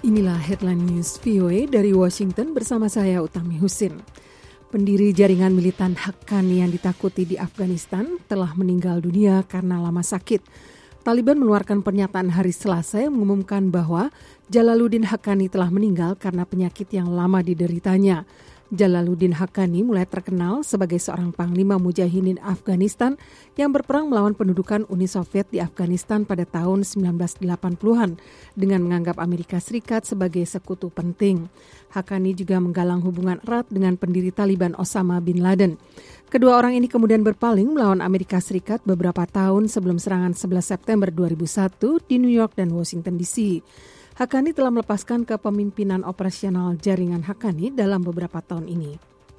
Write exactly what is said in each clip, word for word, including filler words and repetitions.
Inilah headline news V O A dari Washington bersama saya Utami Husin. Pendiri jaringan militan Haqqani yang ditakuti di Afghanistan telah meninggal dunia karena lama sakit. Taliban mengeluarkan pernyataan hari Selasa yang mengumumkan bahwa Jalaluddin Haqqani telah meninggal karena penyakit yang lama dideritanya. Jalaluddin Haqqani mulai terkenal sebagai seorang panglima mujahidin Afghanistan yang berperang melawan pendudukan Uni Soviet di Afghanistan pada tahun sembilan belas delapan puluhan dengan menganggap Amerika Serikat sebagai sekutu penting. Haqqani juga menggalang hubungan erat dengan pendiri Taliban Osama bin Laden. Kedua orang ini kemudian berpaling melawan Amerika Serikat beberapa tahun sebelum serangan sebelas September dua ribu satu di New York dan Washington D C. Haqqani telah melepaskan kepemimpinan operasional jaringan Haqqani dalam beberapa tahun ini.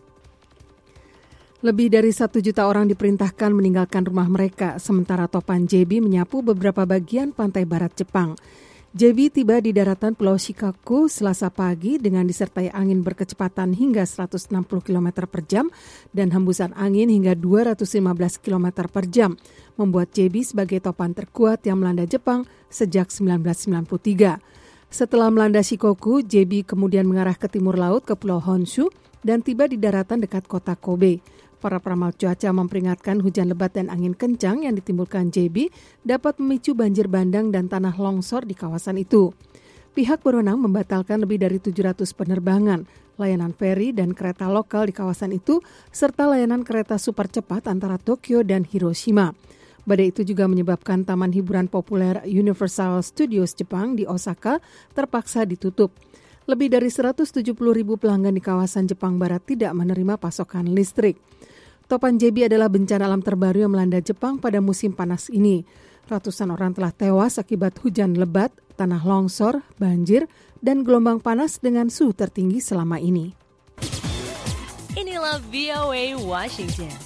Lebih dari satu juta orang diperintahkan meninggalkan rumah mereka, sementara topan Jebi menyapu beberapa bagian pantai barat Jepang. Jebi tiba di daratan Pulau Shikaku Selasa pagi dengan disertai angin berkecepatan hingga seratus enam puluh kilometer per jam dan hembusan angin hingga dua ratus lima belas kilometer per jam, membuat Jebi sebagai topan terkuat yang melanda Jepang sejak sembilan belas sembilan puluh tiga. Setelah melanda Shikoku, Jebi kemudian mengarah ke timur laut ke Pulau Honshu dan tiba di daratan dekat kota Kobe. Para peramal cuaca memperingatkan hujan lebat dan angin kencang yang ditimbulkan Jebi dapat memicu banjir bandang dan tanah longsor di kawasan itu. Pihak berwenang membatalkan lebih dari tujuh ratus penerbangan, layanan feri dan kereta lokal di kawasan itu, serta layanan kereta super cepat antara Tokyo dan Hiroshima. Badai itu juga menyebabkan taman hiburan populer Universal Studios Jepang di Osaka terpaksa ditutup. Lebih dari seratus tujuh puluh ribu pelanggan di kawasan Jepang Barat tidak menerima pasokan listrik. Topan Jebi adalah bencana alam terbaru yang melanda Jepang pada musim panas ini. Ratusan orang telah tewas akibat hujan lebat, tanah longsor, banjir, dan gelombang panas dengan suhu tertinggi selama ini. Inilah V O A Washington.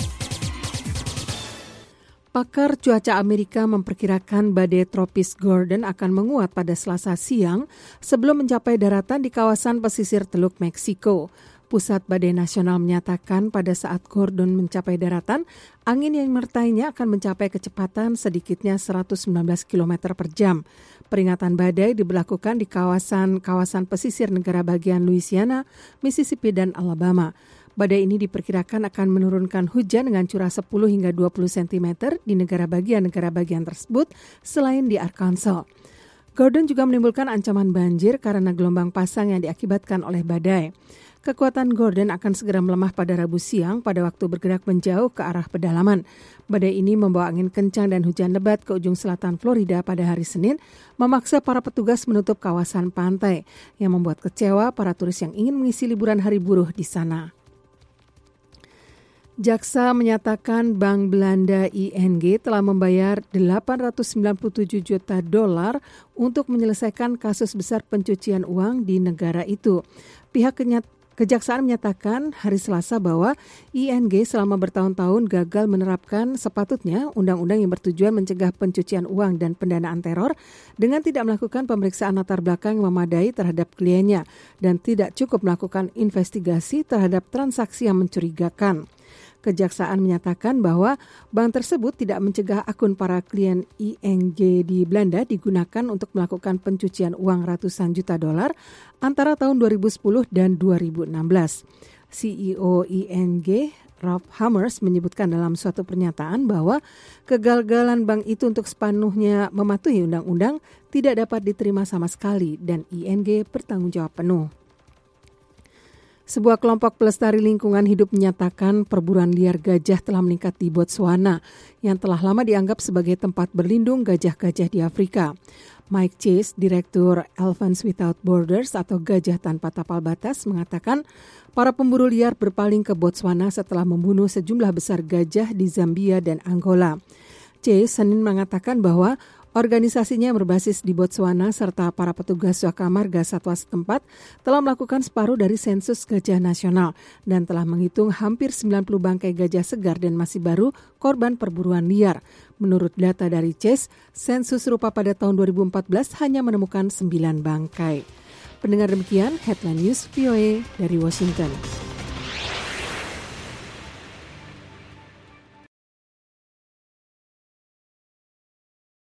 Pakar cuaca Amerika memperkirakan badai tropis Gordon akan menguat pada Selasa siang sebelum mencapai daratan di kawasan pesisir Teluk Meksiko. Pusat Badai Nasional menyatakan pada saat Gordon mencapai daratan, angin yang menyertainya akan mencapai kecepatan sedikitnya seratus sembilan belas kilometer per jam. Peringatan badai diberlakukan di kawasan-kawasan pesisir negara bagian Louisiana, Mississippi, dan Alabama. Badai ini diperkirakan akan menurunkan hujan dengan curah sepuluh hingga dua puluh sentimeter di negara bagian-negara bagian tersebut selain di Arkansas. Gordon juga menimbulkan ancaman banjir karena gelombang pasang yang diakibatkan oleh badai. Kekuatan Gordon akan segera melemah pada Rabu siang pada waktu bergerak menjauh ke arah pedalaman. Badai ini membawa angin kencang dan hujan lebat ke ujung selatan Florida pada hari Senin, memaksa para petugas menutup kawasan pantai, yang membuat kecewa para turis yang ingin mengisi liburan hari buruh di sana. Jaksa menyatakan Bank Belanda I N G telah membayar delapan ratus sembilan puluh tujuh juta dolar untuk menyelesaikan kasus besar pencucian uang di negara itu. Pihak kenyat- Kejaksaan menyatakan hari Selasa bahwa I N G selama bertahun-tahun gagal menerapkan sepatutnya undang-undang yang bertujuan mencegah pencucian uang dan pendanaan teror dengan tidak melakukan pemeriksaan latar belakang yang memadai terhadap kliennya dan tidak cukup melakukan investigasi terhadap transaksi yang mencurigakan. Kejaksaan menyatakan bahwa bank tersebut tidak mencegah akun para klien I N G di Belanda digunakan untuk melakukan pencucian uang ratusan juta dolar antara tahun dua ribu sepuluh dan dua ribu enam belas. C E O I N G, Ralph Hammers, menyebutkan dalam suatu pernyataan bahwa kegagalan bank itu untuk sepenuhnya mematuhi undang-undang tidak dapat diterima sama sekali dan I N G bertanggung jawab penuh. Sebuah kelompok pelestari lingkungan hidup menyatakan perburuan liar gajah telah meningkat di Botswana, yang telah lama dianggap sebagai tempat berlindung gajah-gajah di Afrika. Mike Chase, Direktur Elephants Without Borders atau Gajah Tanpa Tapal Batas, mengatakan para pemburu liar berpaling ke Botswana setelah membunuh sejumlah besar gajah di Zambia dan Angola. Chase Senin mengatakan bahwa organisasinya yang berbasis di Botswana serta para petugas Jaka Marga Satwa setempat telah melakukan separuh dari sensus gajah nasional dan telah menghitung hampir sembilan puluh bangkai gajah segar dan masih baru korban perburuan liar. Menurut data dari Chase, sensus serupa pada tahun dua ribu empat belas hanya menemukan sembilan bangkai. Pendengar demikian, Headline News V O A dari Washington.